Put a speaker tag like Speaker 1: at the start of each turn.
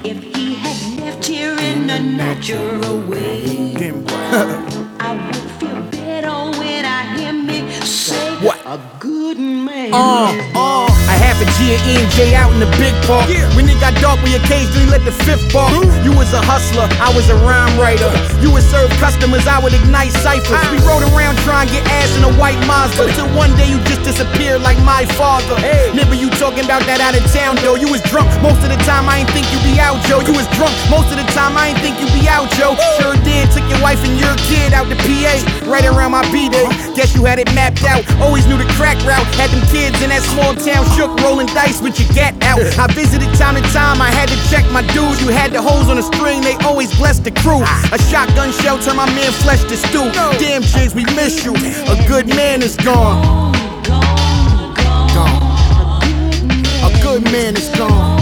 Speaker 1: If he had left here in a natural way, I would feel better when I hear me say,
Speaker 2: what?
Speaker 1: A good man.
Speaker 2: I have a G and NJ out in the big park. When it got dark, we occasionally let the fifth bark. You was a hustler, I was a rhyme writer. You would serve customers, I would ignite ciphers. We rode around trying to get ass in a white Mazda, till one day you just disappeared like my father. Nigga, you talking about that out of town though. You was drunk most of the time, I ain't think you be out, Joe. You was drunk most of the time, I ain't think you be out, Joe. Sure did, took your wife and your kid out to PA right around my B-day. Guess you had it mapped out, always knew the crack route. Had them kids in that small town shook, rolling dice with your gat out. I visited time to time, I had to check my dude. You had the hoes on the string, they always blessed the crew. A shotgun shell turned my man flesh to stew. Damn Jigs, we miss you. A good man is gone. A good man is gone.